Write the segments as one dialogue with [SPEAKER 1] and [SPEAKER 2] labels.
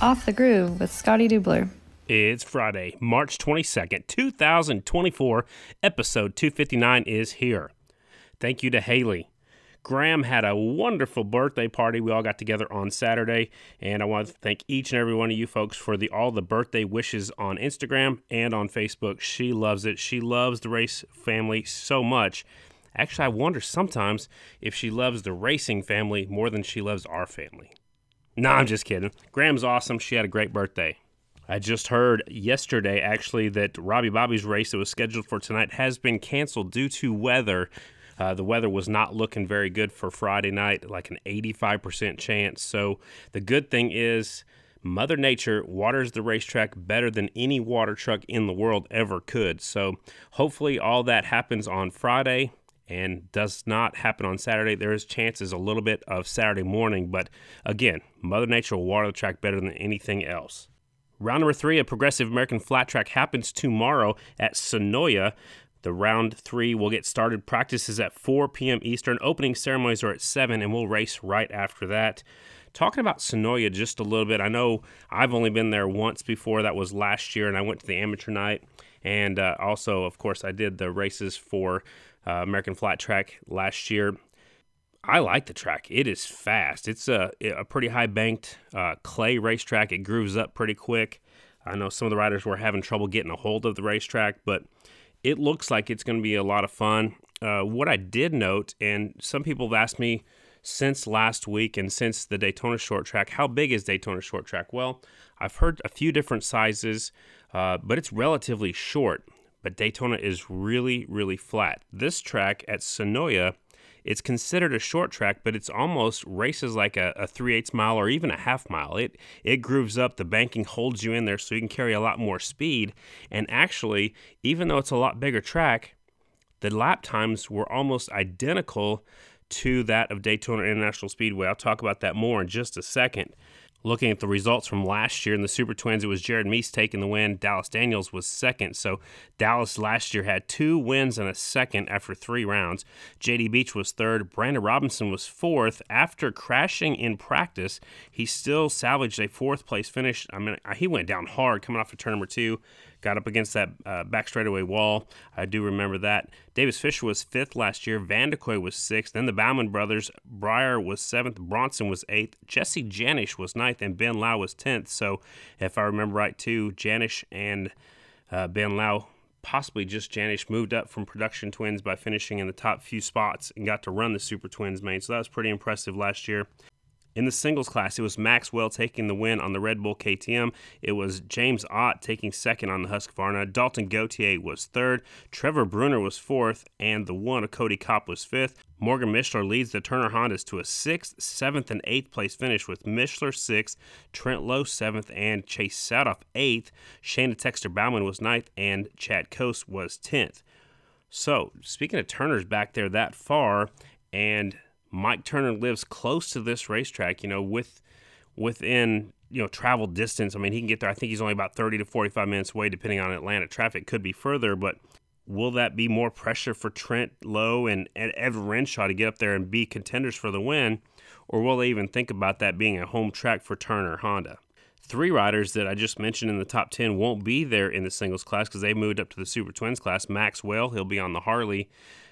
[SPEAKER 1] Off the Groove with Scotty Dubler.
[SPEAKER 2] It's Friday, March 22nd, 2024. Episode 259 is here. Thank you to Haley. Graham had a wonderful birthday party. We all got together on Saturday, and I want to thank each and every one of you folks for all the birthday wishes on Instagram and on Facebook. She loves it. She loves the race family so much. Actually, I wonder sometimes if she loves the racing family more than she loves our family. No, I'm just kidding. Graham's awesome. She had a great birthday. I just heard yesterday, actually, that Robbie Bobby's race that was scheduled for tonight has been canceled due to weather. The weather was not looking very good for Friday night, like an 85% chance. So the good thing is Mother Nature waters the racetrack better than any water truck in the world ever could. So hopefully all that happens on Friday and does not happen on Saturday. There is chances a little bit of Saturday morning, but again, Mother Nature will water the track better than anything else. Round number 3 of Progressive American Flat Track happens tomorrow at Senoia. The round 3 will get started. Practices at 4 p.m. Eastern. Opening ceremonies are at 7, and we'll race right after that. Talking about Senoia just a little bit, I know I've only been there once before. That was last year, and I went to the amateur night. And also, of course, I did the races for American Flat Track last year. I like the track. It is fast. It's a pretty high-banked clay racetrack. It grooves up pretty quick. I know some of the riders were having trouble getting a hold of the racetrack, but it looks like it's going to be a lot of fun. What I did note, and some people have asked me since last week and since the Daytona Short Track, how big is Daytona Short Track? Well, I've heard a few different sizes, but it's relatively short. But Daytona is really, really flat. This track at Senoia, it's considered a short track, but it's almost races like a 3/8 mile or even a half mile. It grooves up. The banking holds you in there so you can carry a lot more speed. And actually, even though it's a lot bigger track, the lap times were almost identical to that of Daytona International Speedway. I'll talk about that more in just a second. Looking at the results from last year in the Super Twins, it was Jared Meese taking the win. Dallas Daniels was second. So Dallas last year had 2 wins and a second after 3 rounds. J.D. Beach was third. Brandon Robinson was fourth. After crashing in practice, he still salvaged a 4th place finish. I mean, he went down hard coming off of turn number 2. Got up against that back straightaway wall. I do remember that. Davis Fisher was 5th last year. Van de Kooi was 6th. Then the Bauman brothers. Breyer was 7th. Bronson was 8th. Jesse Janish was 9th. And Ben Lau was 10th. So if I remember right, too, Janish and Ben Lau, possibly just Janish, moved up from Production Twins by finishing in the top few spots and got to run the Super Twins main. So that was pretty impressive last year. In the singles class, it was Maxwell taking the win on the Red Bull KTM. It was James Ott taking second on the Husqvarna. Dalton Gauthier was third. Trevor Bruner was 4th. And the one of Cody Kopp was 5th. Morgan Mishler leads the Turner Hondas to a 6th, 7th, and 8th place finish with Mishler 6th, Trent Lowe 7th, and Chase Sadoff 8th. Shayna Texter Bauman was 9th, and Chad Coase was 10th. So, speaking of Turners back there that far, and Mike Turner lives close to this racetrack, within, travel distance. I mean, he can get there. I think he's only about 30 to 45 minutes away, depending on Atlanta traffic. Could be further, but will that be more pressure for Trent Lowe and Evan Renshaw to get up there and be contenders for the win? Or will they even think about that being a home track for Turner Honda? 3 riders that I just mentioned in the top 10 won't be there in the singles class because they moved up to the Super Twins class. Maxwell, he'll be on the Harley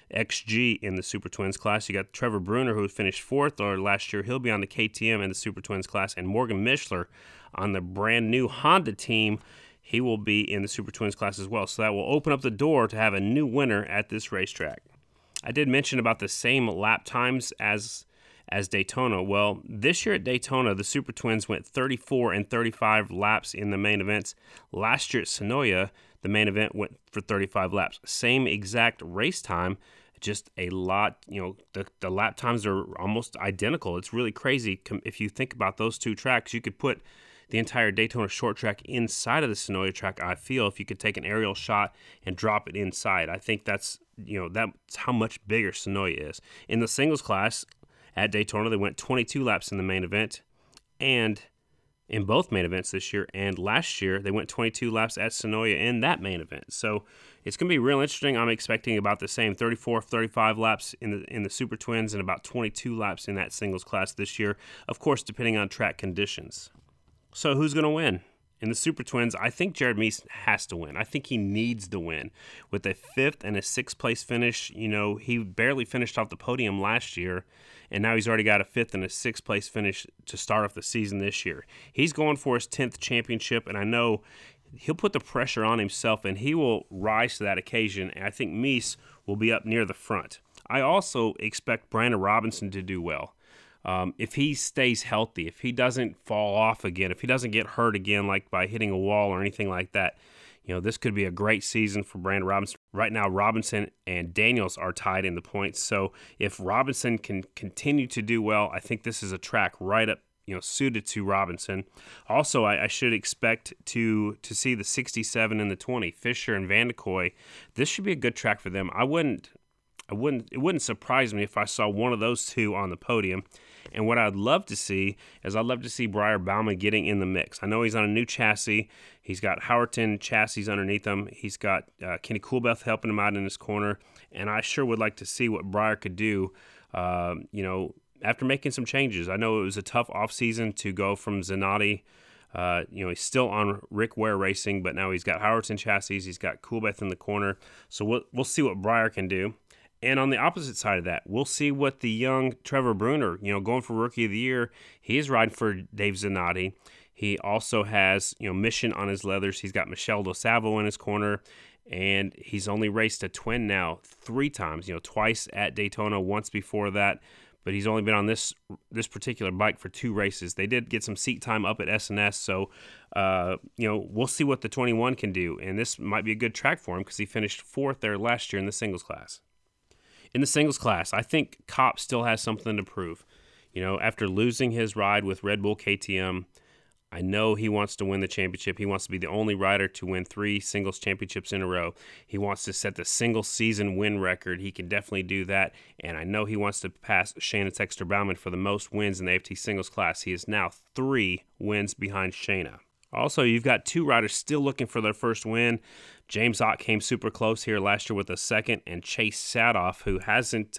[SPEAKER 2] XG in the Super Twins class. You got Trevor Bruner, who finished 4th last year. He'll be on the KTM in the Super Twins class. And Morgan Mishler on the brand new Honda team. He will be in the Super Twins class as well. So that will open up the door to have a new winner at this racetrack. I did mention about the same lap times as Daytona. Well, this year at Daytona, the Super Twins went 34 and 35 laps in the main events. Last year at Senoia, the main event went for 35 laps. Same exact race time, just a lot, the lap times are almost identical. It's really crazy. If you think about those two tracks, you could put the entire Daytona Short Track inside of the Senoia track, I feel, if you could take an aerial shot and drop it inside. I think that's how much bigger Senoia is. In the singles class at Daytona, they went 22 laps in the main event, and in both main events this year, and last year they went 22 laps at Senoia in that main event. So it's going to be real interesting. I'm expecting about the same 34, 35 laps in the Super Twins and about 22 laps in that singles class this year, of course, depending on track conditions. So who's going to win? In the Super Twins, I think Jared Meese has to win. I think he needs to win. With a 5th and a 6th place finish, he barely finished off the podium last year, and now he's already got a 5th and a 6th place finish to start off the season this year. He's going for his 10th championship, and I know he'll put the pressure on himself, and he will rise to that occasion, and I think Meese will be up near the front. I also expect Brandon Robinson to do well. If he stays healthy, if he doesn't fall off again, if he doesn't get hurt again, like by hitting a wall or anything like that, this could be a great season for Brandon Robinson. Right now, Robinson and Daniels are tied in the points. So if Robinson can continue to do well, I think this is a track right up, suited to Robinson. Also, I should expect to see the 67 and the 20, Fisher and Vandekoy. This should be a good track for them. It wouldn't surprise me if I saw one of those two on the podium. And what I'd love to see is Briar Bauman getting in the mix. I know he's on a new chassis. He's got Howerton chassis underneath him. He's got Kenny Coolbeth helping him out in his corner. And I sure would like to see what Briar could do, after making some changes. I know it was a tough offseason to go from Zanotti. He's still on Rick Ware Racing, but now he's got Howerton chassis. He's got Coolbeth in the corner. So we'll see what Briar can do. And on the opposite side of that, we'll see what the young Trevor Bruner, going for Rookie of the Year, he is riding for Dave Zanotti. He also has, Mission on his leathers. He's got Michelle DeSalvo in his corner, and he's only raced a twin now 3 times, twice at Daytona, once before that, but he's only been on this particular bike for 2 races. They did get some seat time up at S&S, so, we'll see what the 21 can do, and this might be a good track for him because he finished 4th there last year in the singles class. In the singles class, I think Kopp still has something to prove. After losing his ride with Red Bull KTM, I know he wants to win the championship. He wants to be the only rider to win 3 singles championships in a row. He wants to set the single season win record. He can definitely do that. And I know he wants to pass Shayna Texter Bauman for the most wins in the AFT singles class. He is now 3 wins behind Shayna. Also, you've got 2 riders still looking for their first win. James Ott came super close here last year with a 2nd, and Chase Sadoff, who hasn't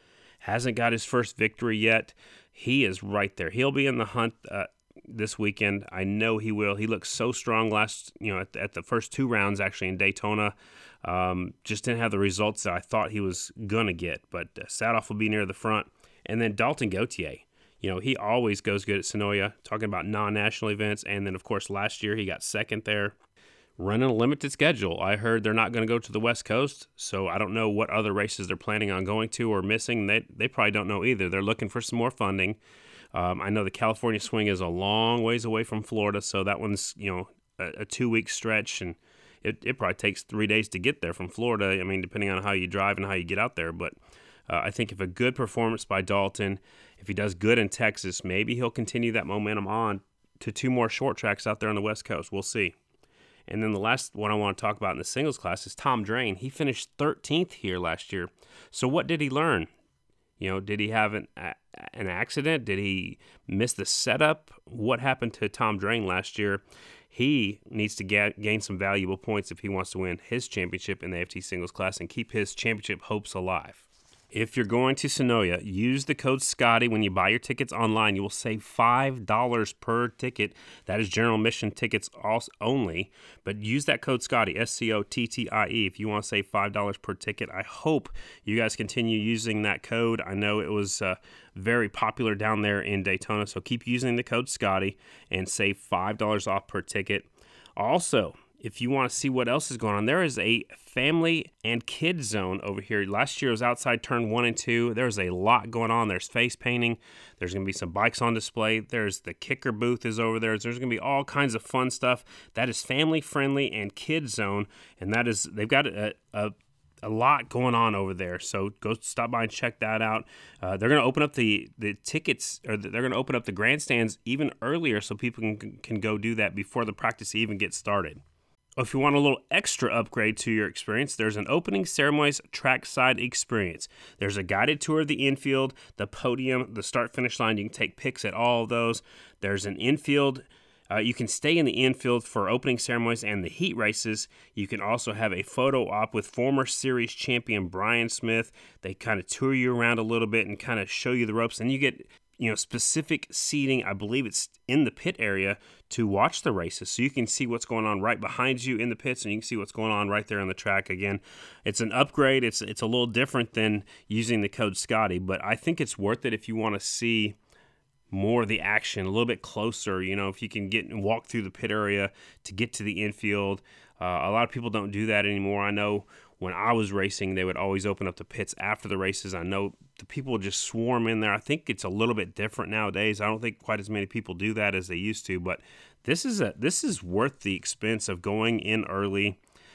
[SPEAKER 2] got his first victory yet, he is right there. He'll be in the hunt this weekend. I know he will. He looked so strong at the first 2 rounds actually in Daytona. Just didn't have the results that I thought he was gonna get, but Sadoff will be near the front, and then Dalton Gauthier. He always goes good at Sonoya, talking about non-national events. And then, of course, last year he got 2nd there, running a limited schedule. I heard they're not going to go to the West Coast, so I don't know what other races they're planning on going to or missing. They probably don't know either. They're looking for some more funding. I know the California swing is a long ways away from Florida, so that one's, a 2-week stretch, and it probably takes 3 days to get there from Florida. I mean, depending on how you drive and how you get out there, but I think if a good performance by Dalton, if he does good in Texas, maybe he'll continue that momentum on to 2 more short tracks out there on the West Coast. We'll see. And then the last one I want to talk about in the singles class is Tom Drain. He finished 13th here last year. So what did he learn? Did he have an accident? Did he miss the setup? What happened to Tom Drain last year? He needs to gain some valuable points if he wants to win his championship in the AFT singles class and keep his championship hopes alive. If you're going to Sonoya, use the code SCOTTY when you buy your tickets online. You will save $5 per ticket. That is general admission tickets only. But use that code SCOTTY, SCOTTIE, if you want to save $5 per ticket. I hope you guys continue using that code. I know it was very popular down there in Daytona, so keep using the code SCOTTY and save $5 off per ticket. Also, if you want to see what else is going on, there is a family and kids zone over here. Last year was outside turn 1 and 2. There's a lot going on. There's face painting. There's going to be some bikes on display. There's the kicker booth is over there. There's going to be all kinds of fun stuff. That is family friendly and kids zone, and that is they've got a lot going on over there. So go stop by and check that out. They're going to open up the tickets, or they're going to open up the grandstands even earlier so people can go do that before the practice even gets started. If you want a little extra upgrade to your experience, there's an opening ceremonies trackside experience. There's a guided tour of the infield, the podium, the start-finish line. You can take pics at all of those. There's an infield. You can stay in the infield for opening ceremonies and the heat races. You can also have a photo op with former series champion Brian Smith. They kind of tour you around a little bit and kind of show you the ropes. And you get specific seating. I believe it's in the pit area to watch the races, so you can see what's going on right behind you in the pits, and you can see what's going on right there on the track. Again, it's an upgrade. It's a little different than using the code Scotty, but I think it's worth it if you want to see more of the action, a little bit closer. If you can get and walk through the pit area to get to the infield. A lot of people don't do that anymore. I know when I was racing, they would always open up the pits after the races. I know the people just swarm in there. I think it's a little bit different nowadays. I don't think quite as many people do that as they used to, but this is worth the expense of going in early,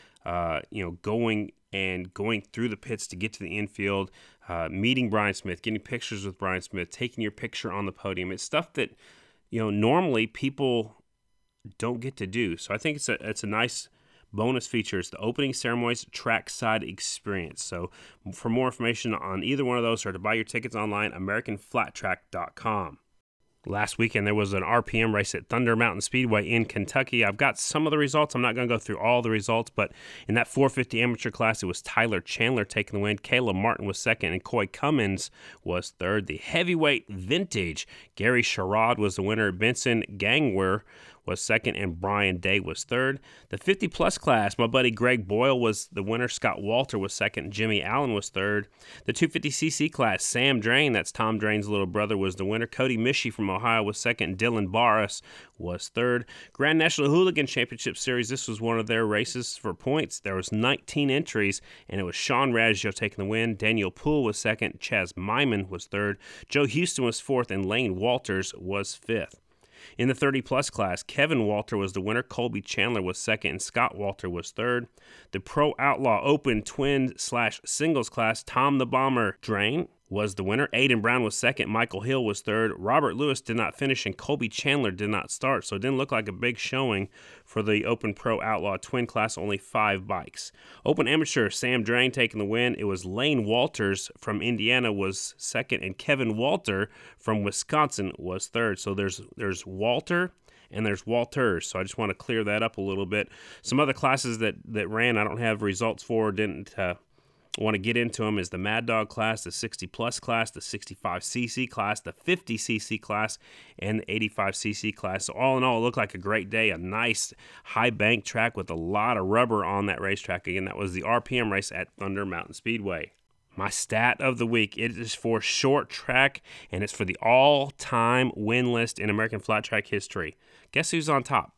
[SPEAKER 2] going through the pits to get to the infield, meeting Brian Smith, getting pictures with Brian Smith, taking your picture on the podium. It's stuff that, normally people don't get to do. So I think it's a nice bonus feature. It's the opening ceremonies trackside experience. So for more information on either one of those or to buy your tickets online, AmericanFlatTrack.com. Last weekend, there was an RPM race at Thunder Mountain Speedway in Kentucky. I've got some of the results. I'm not going to go through all the results, but in that 450 amateur class, it was Tyler Chandler taking the win. Caleb Martin was second, and Coy Cummins was third. The heavyweight vintage, Gary Sherrod was the winner. Benson Gangwer was second, and Brian Day was third. The 50-plus class, my buddy Greg Boyle was the winner. Scott Walter was second. Jimmy Allen was third. The 250cc class, Sam Drain, that's Tom Drain's little brother, was the winner. Cody Mischie from Ohio was second. Dylan Barras was third. Grand National Hooligan Championship Series, this was one of their races for points. There was 19 entries, and it was Sean Raggio taking the win. Daniel Poole was second. Chaz Myman was third. Joe Houston was fourth, and Lane Walters was fifth. In the 30-plus class, Kevin Walter was the winner, Colby Chandler was second, and Scott Walter was third. The Pro Outlaw Open Twin/Singles class, Tom the Bomber Drain was the winner. Aiden Brown was second, Michael Hill was third. Robert Lewis did not finish, and Colby Chandler did not start, so it didn't look like a big showing for the Open Pro Outlaw Twin class, only 5 bikes. Open Amateur, Sam Drain taking the win. It was Lane Walters from Indiana was second, and Kevin Walter from Wisconsin was third. So there's Walter and there's Walters, so I just want to clear that up a little bit. Some other classes that ran, I don't have results for, didn't want to get into them, is the Mad Dog class, the 60-plus class, the 65cc class, the 50cc class, and the 85cc class. So all in all, it looked like a great day, a nice high bank track with a lot of rubber on that racetrack. Again, that was the RPM race at Thunder Mountain Speedway. My stat of the week, it is for short track, and it's for the all-time win list in American flat track history. Guess who's on top?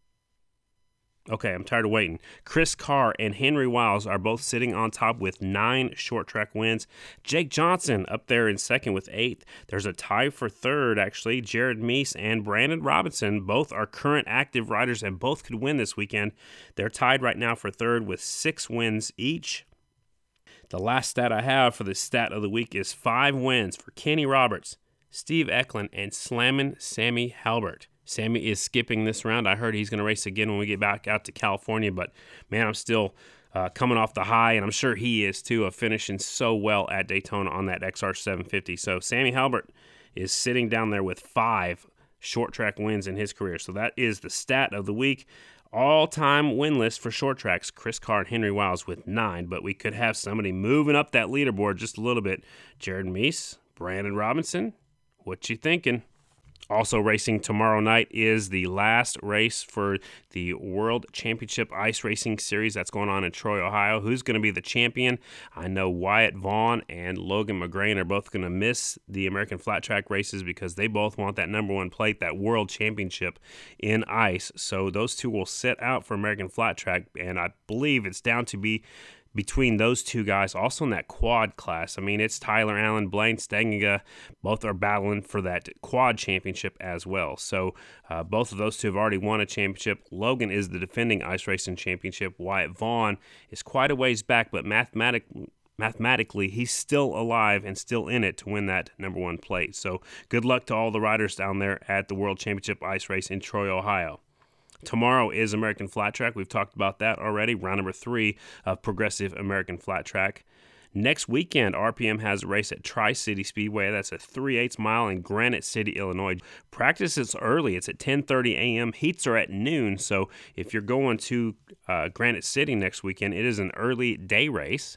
[SPEAKER 2] Okay, I'm tired of waiting. Chris Carr and Henry Wiles are both sitting on top with 9 short track wins. Jake Johnson up there in second with 8. There's a tie for third, actually. Jared Meese and Brandon Robinson, both are current active riders and both could win this weekend. They're tied right now for third with 6 wins each. The last stat I have for the stat of the week is 5 wins for Kenny Roberts, Steve Eklund, and Slammin' Sammy Halbert. Sammy is skipping this round. I heard he's going to race again when we get back out to California, but man, I'm still coming off the high, and I'm sure he is too, of finishing so well at Daytona on that XR750. So Sammy Halbert is sitting down there with 5 short track wins in his career. So that is the stat of the week. All-time win list for short tracks, Chris Carr and Henry Wiles with 9, but we could have somebody moving up that leaderboard just a little bit. Jared Meese, Brandon Robinson, what you thinking? Also racing tomorrow night is the last race for the World Championship Ice Racing Series that's going on in Troy, Ohio. Who's going to be the champion? I know Wyatt Vaughn and Logan McGrain are both going to miss the American Flat Track races because they both want that number 1 plate, that World Championship in ice. So those two will sit out for American Flat Track, and I believe it's down to be between those two guys. Also in that quad class, I mean, it's Tyler Allen, Blaine Stenga, both are battling for that quad championship as well. So both of those two have already won a championship. Logan is the defending ice racing championship. Wyatt Vaughn is quite a ways back, but mathematically, he's still alive and still in it to win that number 1 plate. So good luck to all the riders down there at the World Championship Ice Race in Troy, Ohio. Tomorrow is American Flat Track. We've talked about that already. Round number 3 of Progressive American Flat Track. Next weekend, RPM has a race at Tri-City Speedway. That's a 3/8 mile in Granite City, Illinois. Practice is early. It's at 10:30 a.m. Heats are at noon. So if you're going to Granite City next weekend, it is an early day race.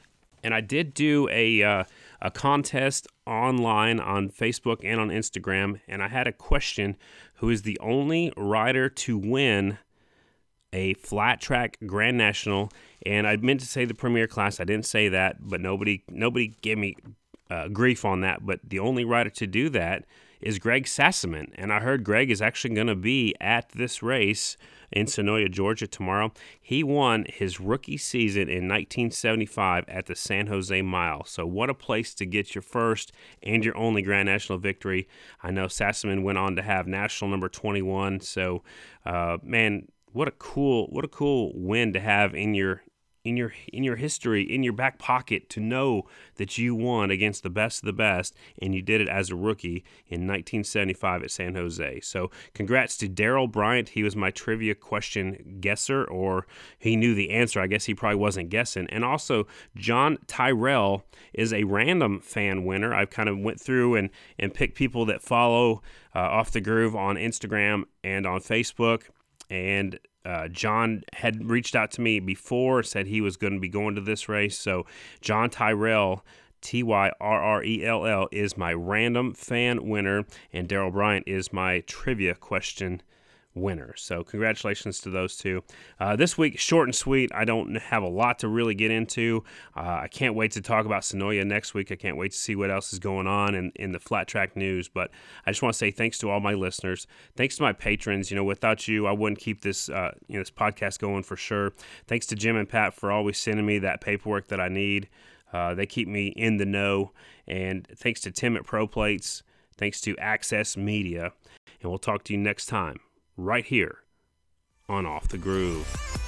[SPEAKER 2] And I did do a contest online on Facebook and on Instagram, and I had a question: who is the only rider to win a flat track Grand National? And I meant to say the Premier Class. I didn't say that, but nobody gave me grief on that. But the only rider to do that is Greg Sassaman. And I heard Greg is actually going to be at this race in Senoia, Georgia tomorrow. He won his rookie season in 1975 at the San Jose Mile. So what a place to get your first and your only Grand National victory. I know Sassaman went on to have national number 21. So, man, what a cool win to have in your history, in your back pocket, to know that you won against the best of the best, and you did it as a rookie in 1975 at San Jose. So congrats to Daryl Bryant. He was my trivia question guesser, or he knew the answer. I guess he probably wasn't guessing. And also, John Tyrell is a random fan winner. I kind of went through and picked people that follow Off the Groove on Instagram and on Facebook, and John had reached out to me before, said he was going to be going to this race. So John Tyrell, Tyrrell, is my random fan winner, and Daryl Bryant is my trivia question winner. So congratulations to those two. This week, short and sweet. I don't have a lot to really get into. I can't wait to talk about Senoia next week. I can't wait to see what else is going on in the flat track news. But I just want to say thanks to all my listeners. Thanks to my patrons. Without you, I wouldn't keep this this podcast going for sure. Thanks to Jim and Pat for always sending me that paperwork that I need. They keep me in the know. And thanks to Tim at Pro Plates. Thanks to Access Media. And we'll talk to you next time, right here on Off the Groove.